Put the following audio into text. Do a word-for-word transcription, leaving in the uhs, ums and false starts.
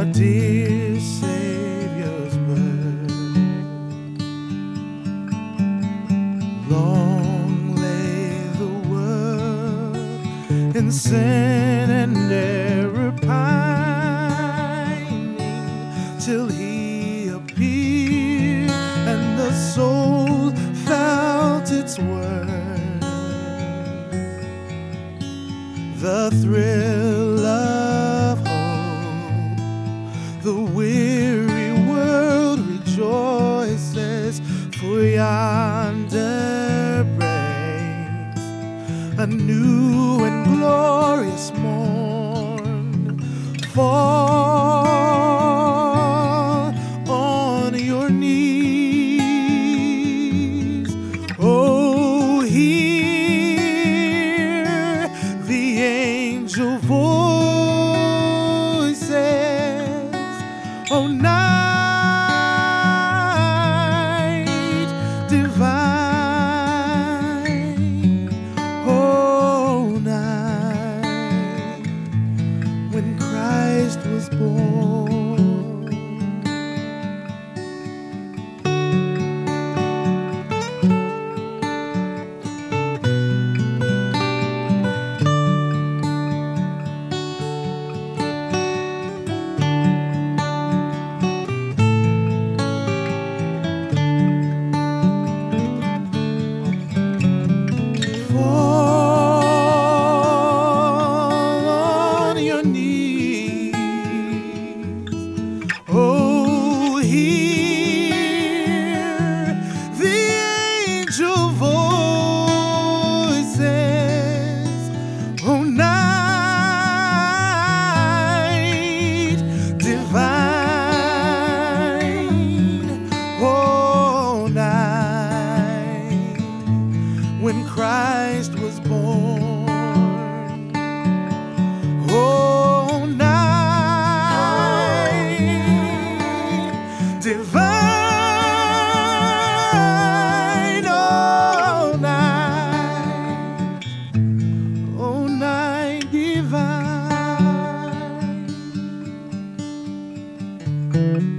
dear Savior's birth. Long lay the world in sin and error pining, till he appeared and the soul felt its worth. The thrill of hope, the weary world rejoices, for yonder breaks a new and glorious morn. Fall on your knees, oh, hear the angel voices, oh, night divine, oh, night when Christ was born. Oh, hear the angel voices, oh, night divine, oh, night when Christ was born. Oh, night divine, oh, night, oh, night divine.